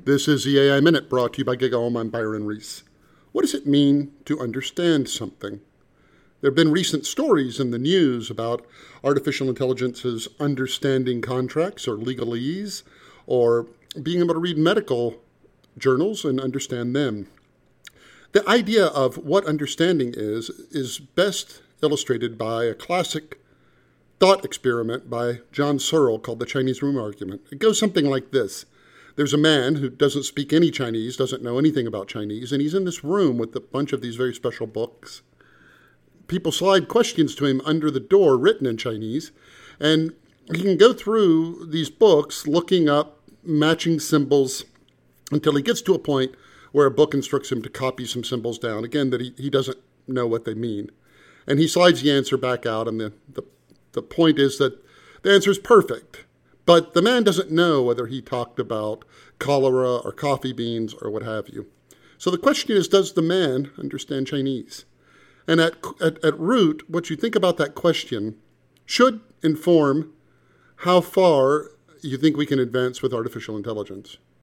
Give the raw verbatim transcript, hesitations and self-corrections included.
This is the A I Minute, brought to you by GigaOM. I'm Byron Reese. What does it mean to understand something? There have been recent stories in the news about artificial intelligence's understanding contracts or legalese, or being able to read medical journals and understand them. The idea of what understanding is is best illustrated by a classic thought experiment by John Searle called the Chinese Room Argument. It goes something like this. There's a man who doesn't speak any Chinese, doesn't know anything about Chinese, and he's in this room with a bunch of these very special books. People slide questions to him under the door written in Chinese, and he can go through these books looking up matching symbols until he gets to a point where a book instructs him to copy some symbols down, again, that he, he doesn't know what they mean. And he slides the answer back out, and the, the, the point is that the answer is perfect. But the man doesn't know whether he talked about cholera or coffee beans or what have you. So the question is, does the man understand Chinese? And at, at, at root, what you think about that question should inform how far you think we can advance with artificial intelligence.